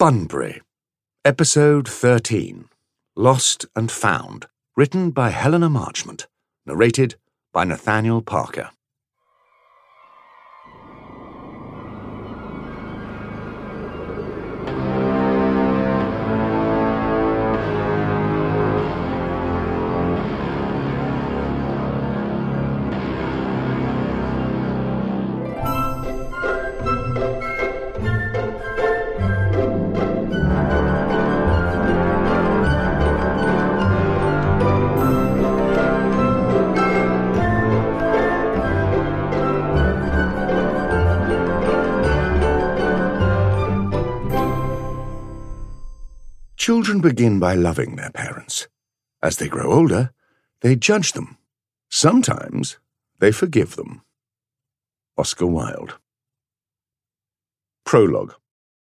Bunbury, Episode 13, Lost and Found, written by Helena Marchmont, narrated by Nathaniel Parker. Children begin by loving their parents. As they grow older, they judge them. Sometimes they forgive them. Oscar Wilde. Prologue.